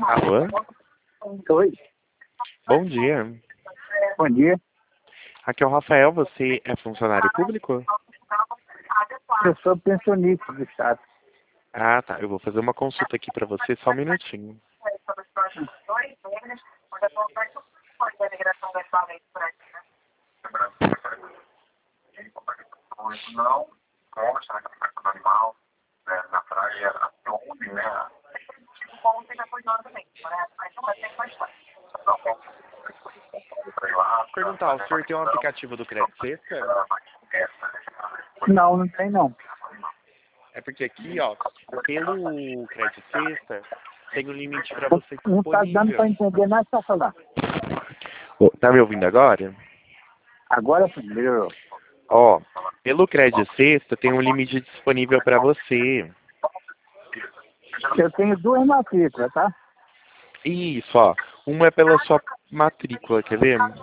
Alô? Oi, Bom dia. bom dia. Aqui é o Rafael, você é funcionário público? Eu sou pensionista do Estado. Ah, tá. Eu vou fazer uma consulta aqui pra você, só um minutinho. Não, consta na catraca do animal, na praia, até onde, né? Você já foi lá também, né? Mas não vai ter mais lá. Perguntar, o senhor tem um aplicativo do Crédito Sexta? Não tem não. É porque aqui, ó, pelo Crédito Sexta, tem um limite pra você Não tá dando para disponível. entender nada que tá falando. Ô, tá me ouvindo agora? Agora primeiro, Ó, pelo Crédito Sexta, tem um limite disponível pra você. eu tenho duas matrículas, tá? Isso, ó. Uma é pela sua matrícula, quer ver? Ó.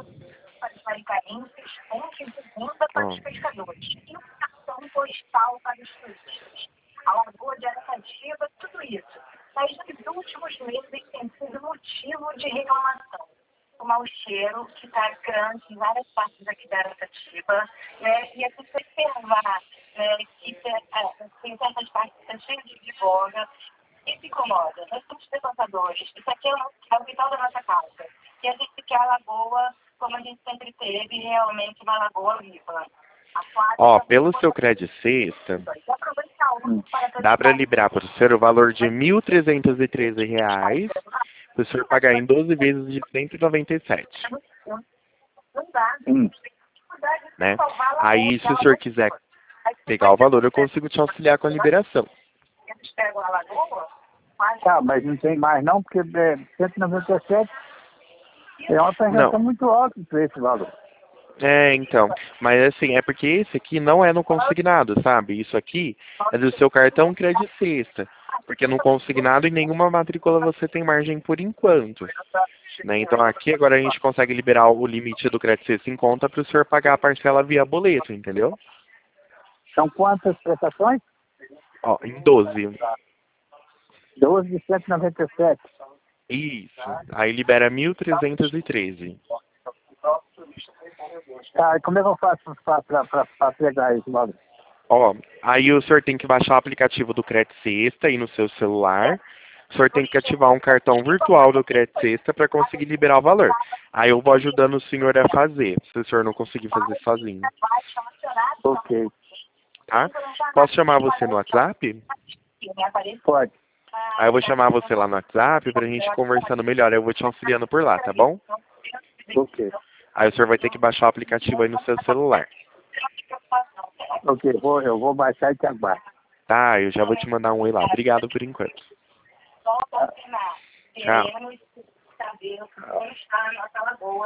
Postal para os turistas, a Lagoa de Aracatiba, tudo isso. Mas nos últimos meses tem sido motivo de reclamação. O mau cheiro que está grande em várias partes aqui da Aracatiba, né? E aqui se observar, né, que tem certas partes que estão cheias de boga, isso incomoda. Nós somos frequentadores, isso aqui é o quintal da nossa casa. E a gente quer a lagoa como a gente sempre teve, realmente uma lagoa viva. Ó, pelo seu Crédito Sexta, dá para liberar para o senhor o valor de R$ 1.313, para o senhor pagar em 12 vezes de R$ 197, né? Aí, se o senhor quiser pegar o valor, eu consigo te auxiliar com a liberação. Tá, mas não tem mais não, porque 197 é uma taxa Não. muito alta para esse valor. É, então, mas assim, é porque esse aqui não é no consignado, sabe? Isso aqui é do seu cartão Crédito Sexta, porque no consignado em nenhuma matrícula você tem margem por enquanto, né? Então aqui agora a gente consegue liberar o limite do Crédito Sexta em conta para o senhor pagar a parcela via boleto, entendeu? São quantas prestações? Ó, em 12. 12 de 197. Isso. Aí libera 1.313. Tá, e como é que eu faço para pegar esse valor? Ó, aí o senhor tem que baixar o aplicativo do Crédito Sexta aí no seu celular. O senhor tem que ativar um cartão virtual do Crédito Sexta para conseguir liberar o valor. Aí eu vou ajudando o senhor a fazer, se o senhor não conseguir fazer sozinho. Ok, Tá? Posso chamar você no WhatsApp? pode. Aí eu vou chamar você lá no WhatsApp pra gente ir conversando melhor. Eu vou te auxiliando por lá, tá bom? Ok, Aí o senhor vai ter que baixar o aplicativo aí no seu celular. ok, eu vou baixar e te aguardo. Tá, eu já vou te mandar um oi lá. Obrigado por enquanto. Tchau.